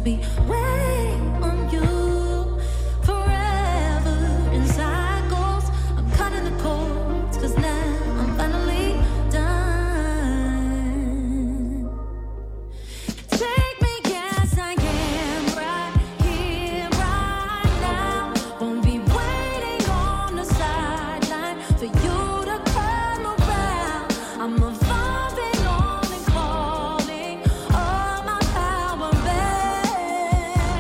be waiting on you forever in cycles. I'm cutting the cords, 'cause now I'm finally done. Take me as I am right here, right now. Won't be waiting on the sideline for you to come around. I'm evolving on and calling all my power back.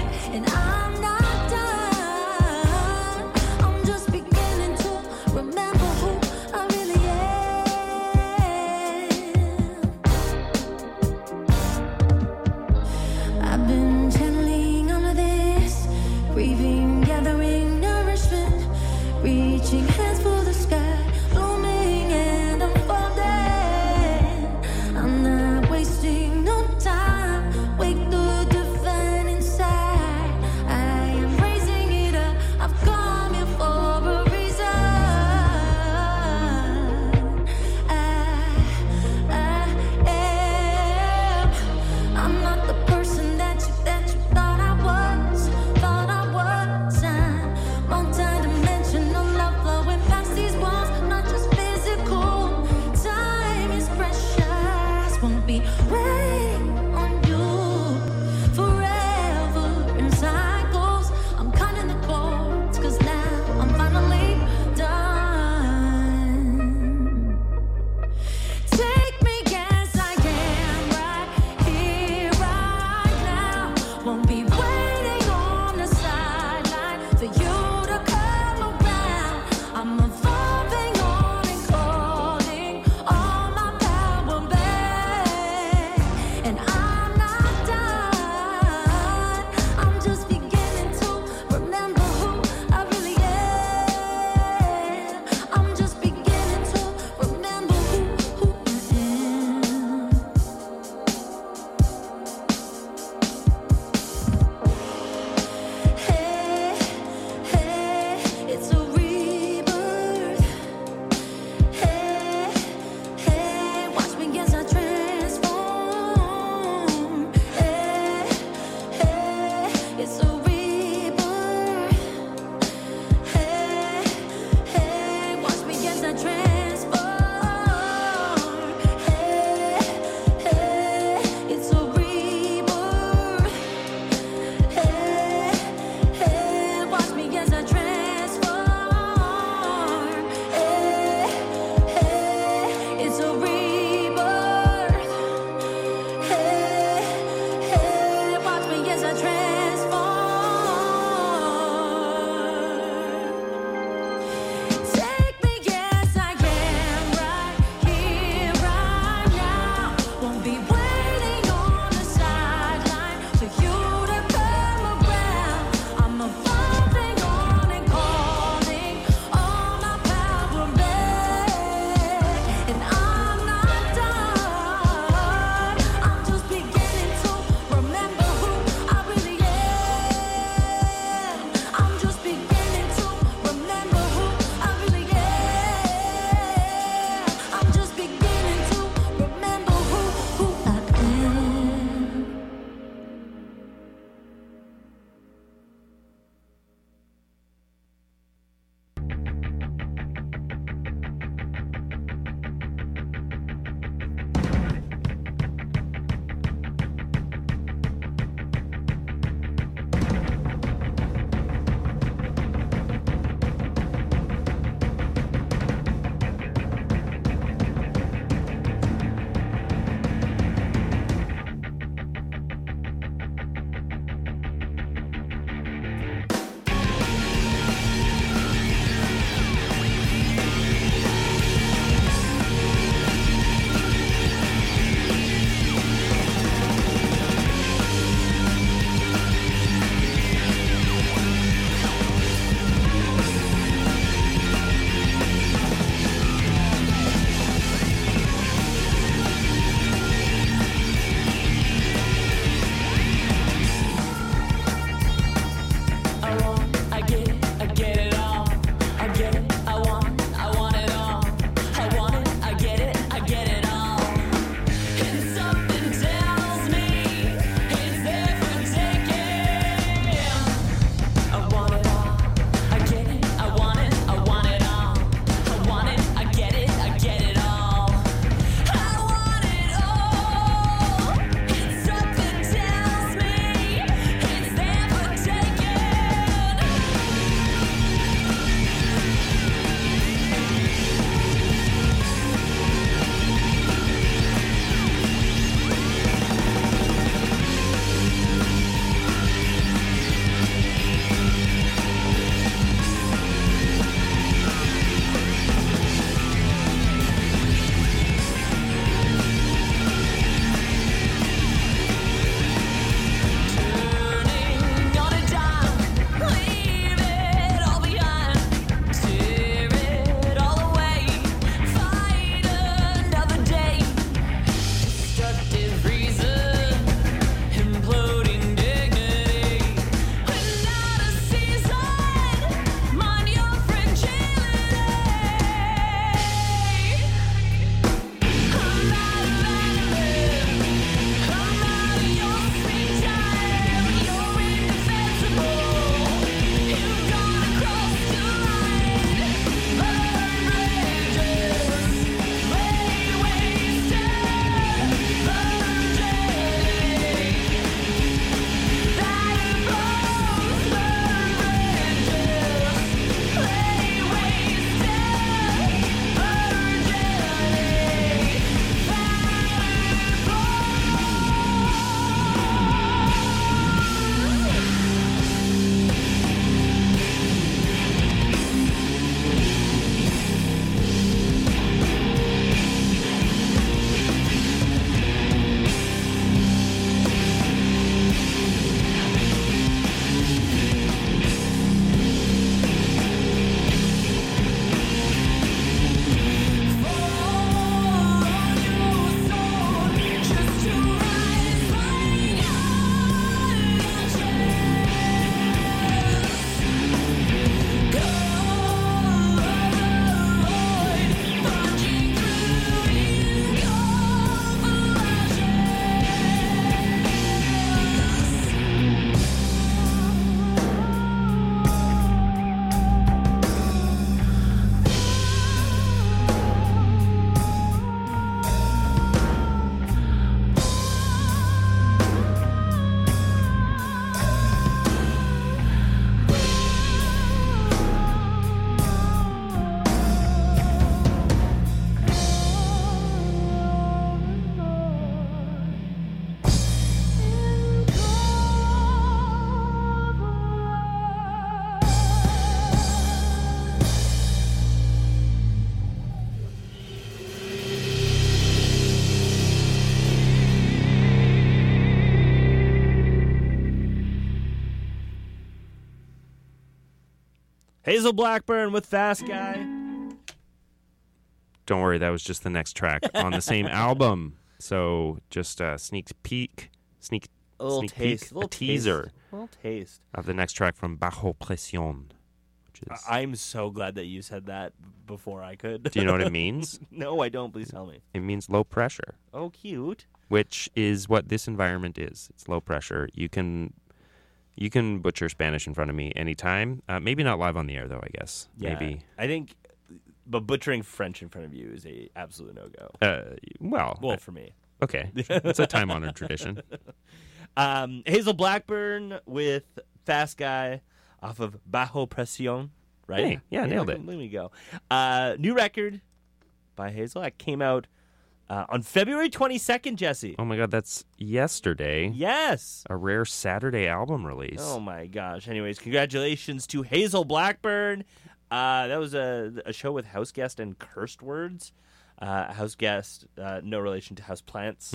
Hazel Blackburn with Fast Guy. Don't worry, that was just the next track on the same album. So just a sneak peek, A little sneak taste. peek, A little teaser taste. A little taste. of the next track from Bajo Presión. Which is, I'm so glad that you said that before I could. do you know what it means? No, I don't. Please tell me. It means low pressure, Oh, cute. which is what this environment is. It's low pressure. You can butcher Spanish in front of me anytime. Maybe not live on the air, though, I guess. Yeah, Maybe. I think, but butchering French in front of you is a absolute no-go. Well, For me. okay. It's a time-honored tradition. Hazel Blackburn with Fast Guy off of Bajo Presión, right? Hey, yeah, nailed it. There we go. New record by Hazel. That came out on February 22nd, Jesse. Oh, my God, that's yesterday. Yes. A rare Saturday album release. Oh, my gosh. Anyways, congratulations to Hazel Blackburn. That was a show with house guest and cursed words. House guest, no relation to house plants.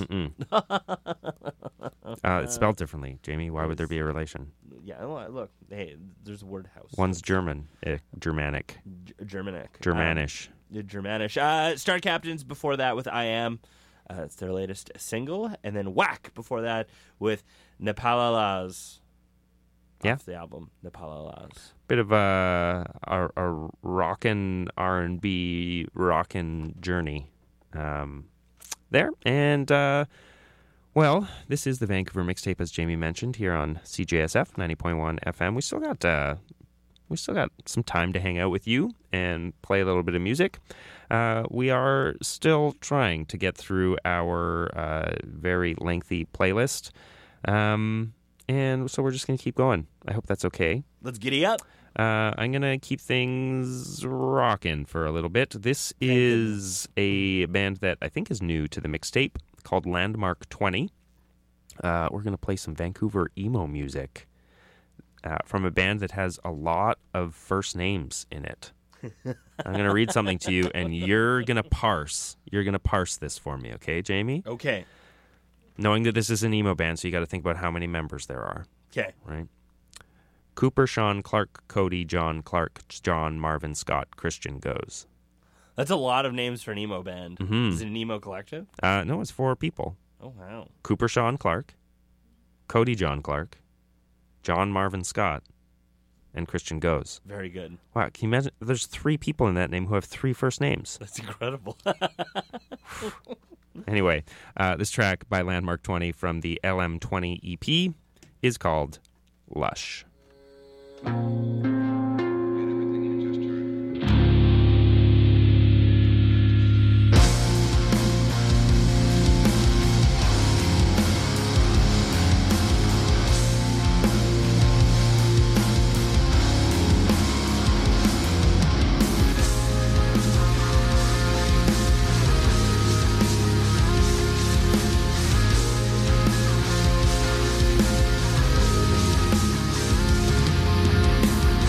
It's spelled differently, Jamie. Why would there be a relation? Yeah, well, look, hey, there's a word house. One's German, Germanic, Germanic. Germanish. Germanish. Star Captains before that with I Am. It's their latest single. And then Whack before that with Nepalalas. Yeah. Off the album, Nepalalas. Bit of a rockin' R&B rockin' journey there. And, well, this is the Vancouver Mixtape, as Jamie mentioned, here on CJSF 90.1 FM. We still got some time to hang out with you and play a little bit of music. We are still trying to get through our very lengthy playlist. And so we're just going to keep going. I hope that's okay. Let's giddy up. I'm going to keep things rocking for a little bit. This is a band that I think is new to the mixtape called Landmark 20. We're going to play some Vancouver emo music from a band that has a lot of first names in it. I'm going to read something to you, and you're going to parse this for me, okay, Jamie? Okay. Knowing that this is an emo band, so you got to think about how many members there are. Okay. Right? Cooper, Sean, Clark, Cody, John, Clark, John, Marvin, Scott, Christian goes. That's a lot of names for an emo band. Mhm. Is it an emo collective? No, it's 4 people. Oh, wow. Cooper, Sean, Clark, Cody, John, Clark, John, Marvin, Scott, and Christian goes. Very good. Wow, can you imagine? There's 3 people in that name who have 3 first names. That's incredible. Anyway, this track by Landmark 20 from the LM20 EP is called Lush. Lush.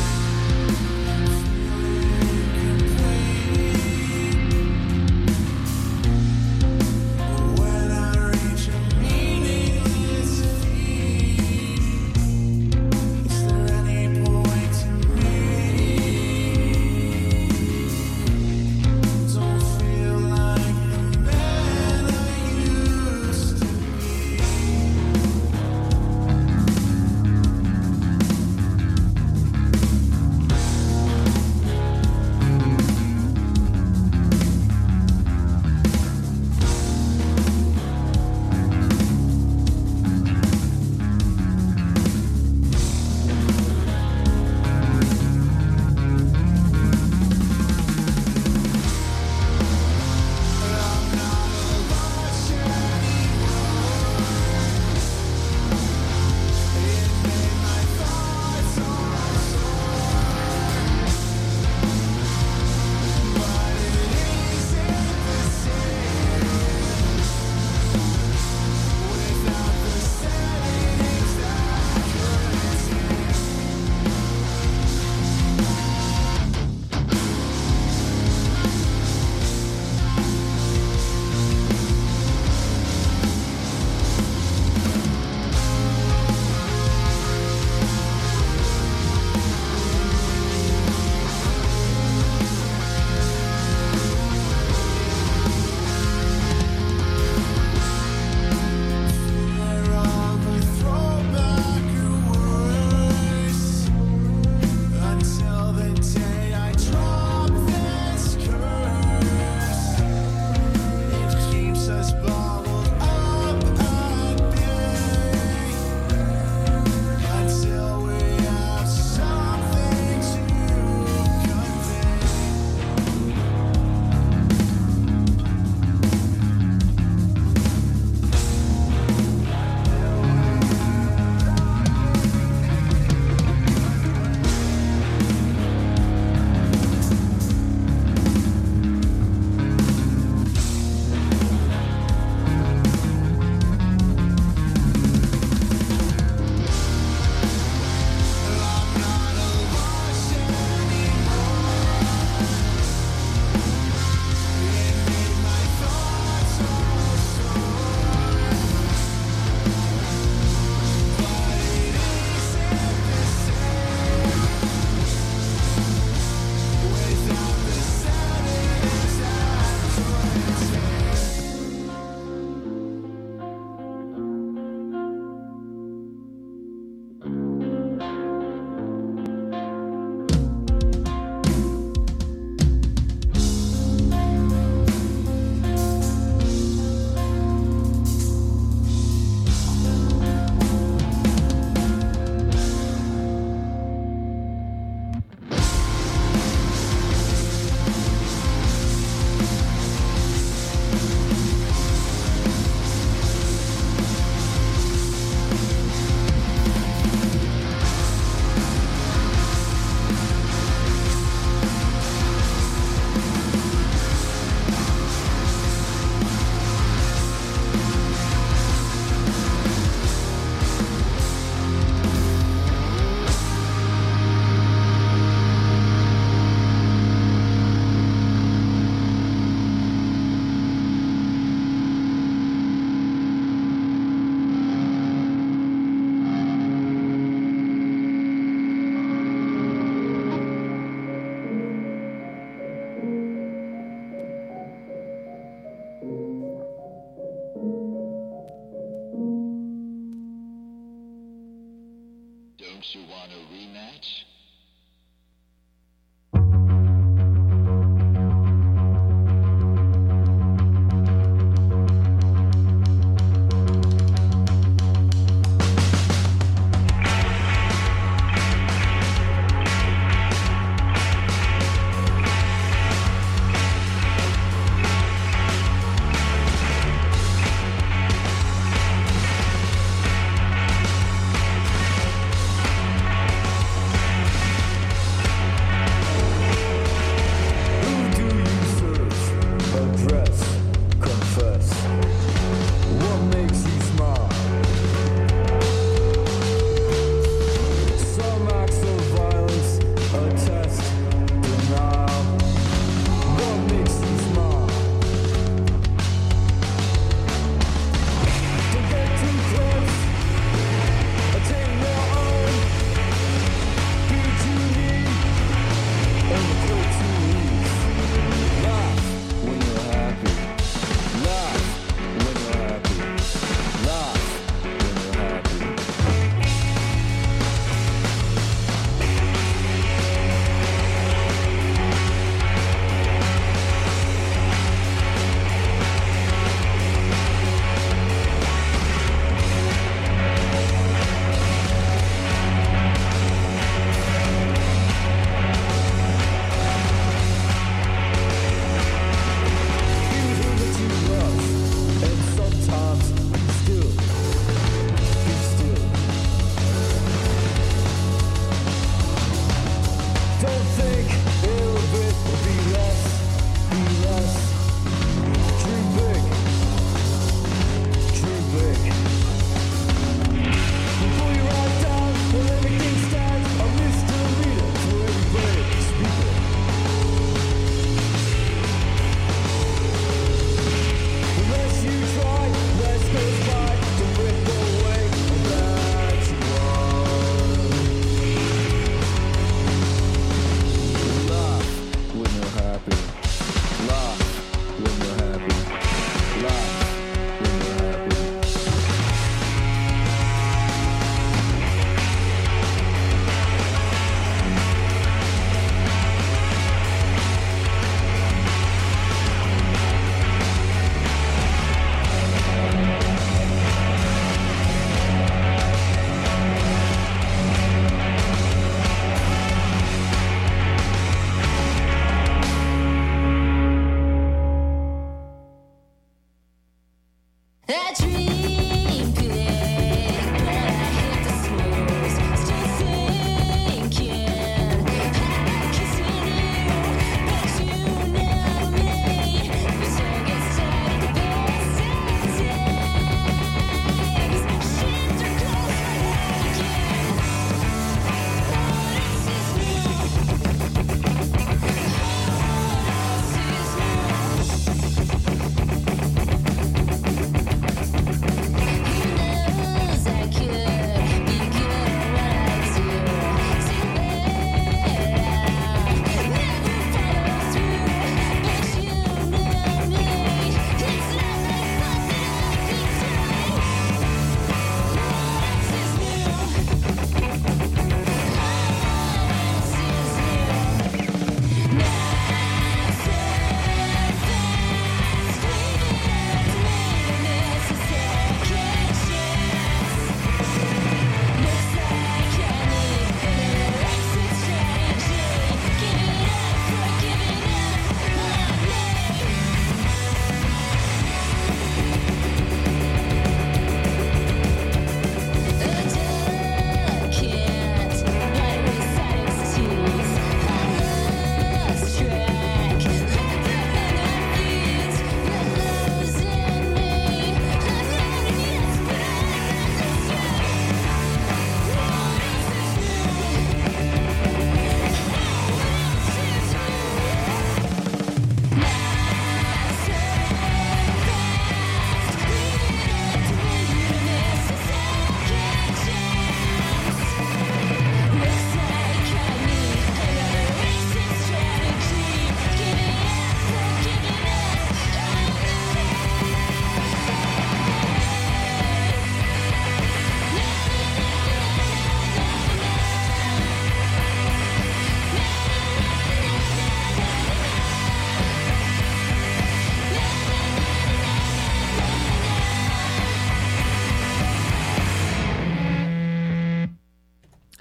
Don't you want a rematch?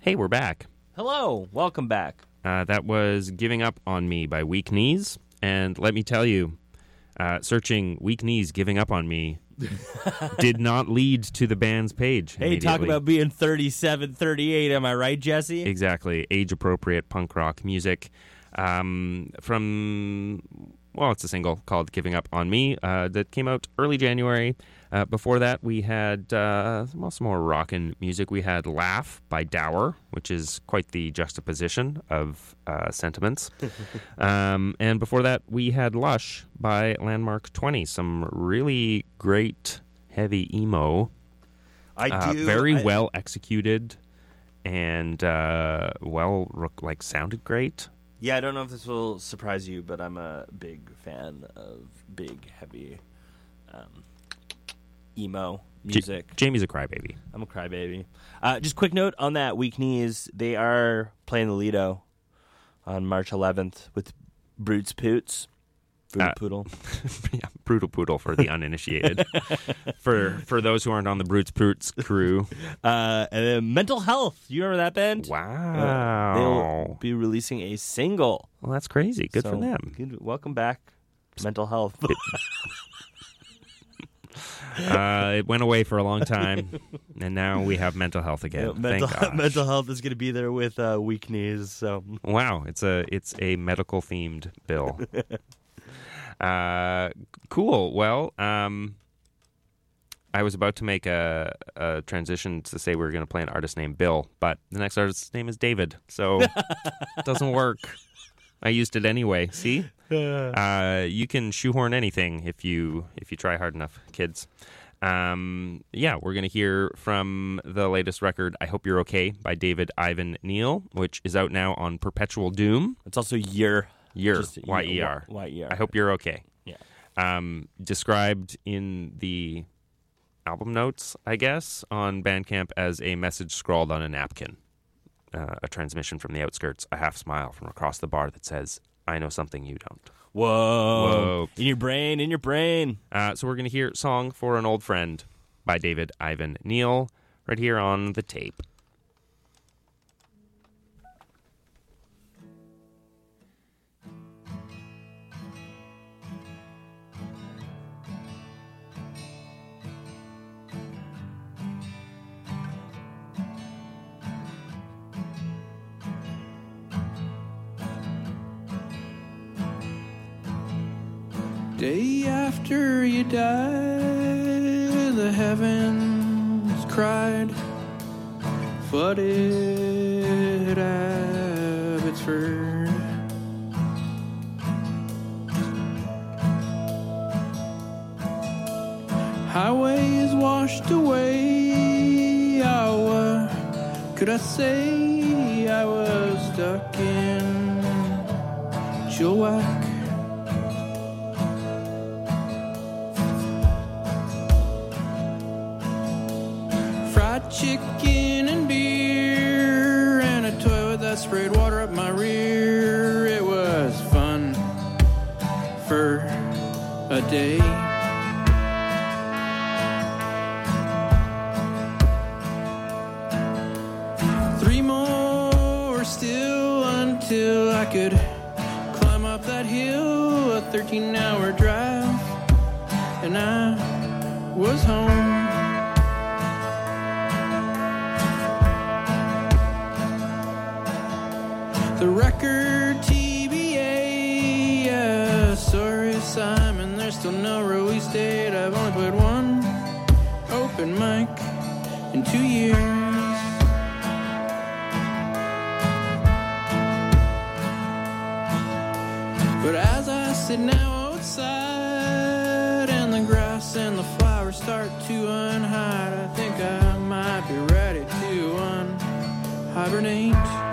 Hey, we're back. Hello, welcome back. That was Giving Up on Me by Weak Knees. And let me tell you, searching Weak Knees Giving Up on Me did not lead to the band's page. Hey, talk about being 37, 38. Am I right, Jesse? Exactly. Age-appropriate punk rock music from... Well, it's a single called Giving Up on Me that came out early January. Before that, we had some more rockin' music. We had Laugh by Dower, which is quite the juxtaposition of sentiments. And before that, we had Lush by Landmark 20. Some really great heavy emo. Very well executed and sounded great. Yeah, I don't know if this will surprise you, but I'm a big fan of big, heavy emo music. Jamie's a crybaby. I'm a crybaby. Just quick note on that, Weak Knees. They are playing the Lido on March 11th with Brutes Poots. Brutal Poodle. Yeah, Brutal Poodle for the uninitiated. for those who aren't on the Brutes Poots crew. And then Mental Health. You remember that band? Wow. They'll be releasing a single. Well, that's crazy. Good for them. Welcome back, Mental Health. It went away for a long time, and now we have Mental Health again. Thank gosh. Mental Health is going to be there with Weak Knees. So wow, it's a medical themed bill. Cool. Well, I was about to make a transition to say we were going to play an artist named Bill, but the next artist's name is David, so it doesn't work. I used it anyway. See, you can shoehorn anything if you try hard enough, kids. Yeah, we're gonna hear from the latest record, "I Hope You're Okay" by David Ivan Neal, which is out now on Perpetual Doom. it's also Year. Y-E-R. Y-E-R. I hope you're okay. Yeah. Described in the album notes, I guess, on Bandcamp as a message scrawled on a napkin. A transmission from the outskirts, a half smile from across the bar that says, "I know something you don't." Whoa. In your brain. So we're going to hear "Song for an Old Friend" by David Ivan Neal right here on the tape. Day after you died, the heavens cried, flooded Abbotsford. Highways washed away, what could I say? I was stuck in Chilliwack. Chicken and beer and a toilet that sprayed water up my rear. It was fun for a day. Three more still until I could climb up that hill, a 13-hour drive, and I was home. The record TBA, yeah, sorry Simon, there's still no release date. I've only played one open mic in 2 years. But as I sit now outside and the grass and the flowers start to unhide, I think I might be ready to hibernate.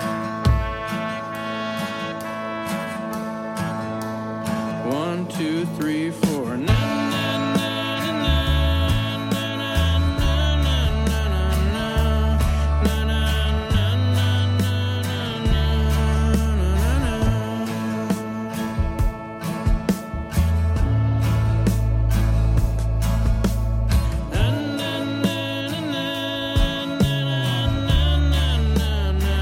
One, two, three, four. Na, na, na, na, na, na, na, na, na, na, na, na, na,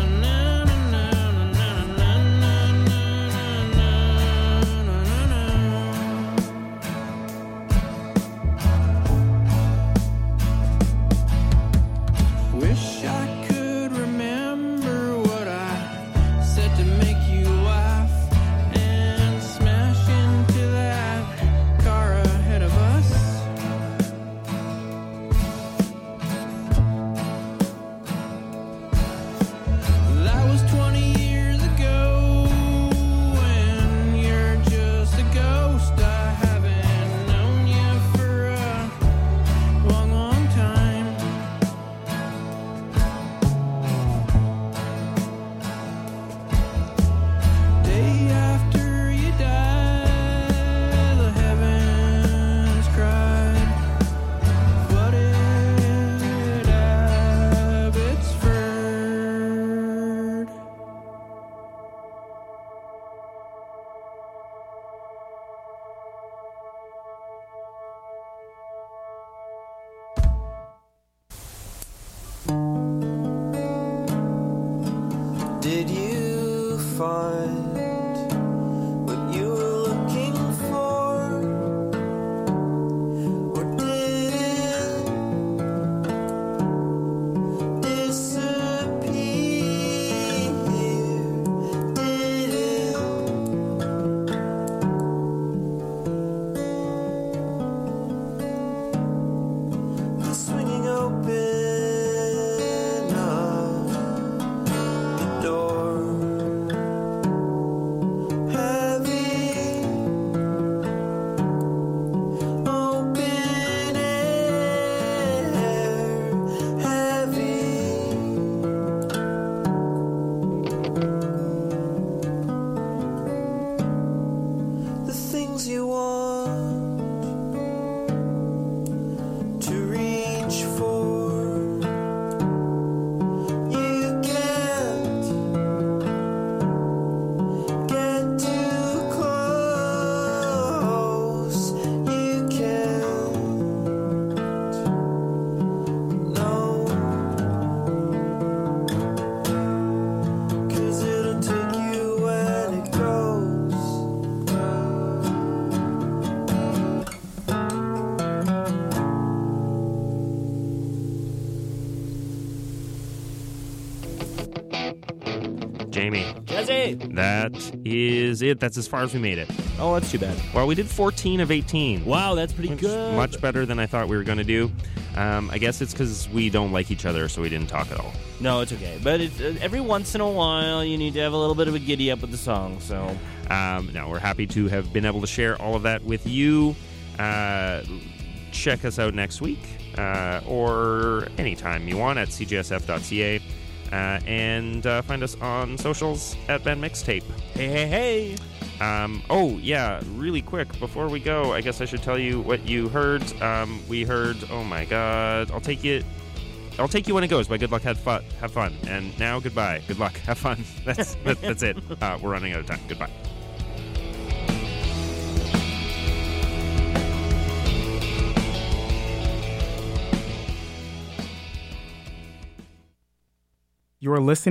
Jamie, Jesse! that is it. That's as far as we made it. Oh, that's too bad. Well, we did 14 of 18. Wow, that's pretty good. Much better than I thought we were going to do. I guess it's because we don't like each other, so we didn't talk at all. No, it's okay. But it's, every once in a while, you need to have a little bit of a giddy up with the song, so... No, we're happy to have been able to share all of that with you. Check us out next week or anytime you want at cgsf.ca. And find us on socials at Ben Mixtape. Hey. Oh, yeah, really quick, before we go, I guess I should tell you what you heard. We heard, oh my god, I'll Take You When It Goes by Good Luck, Have Fun. And now, goodbye. Good luck, have fun. That's it. We're running out of time. Goodbye. You are listening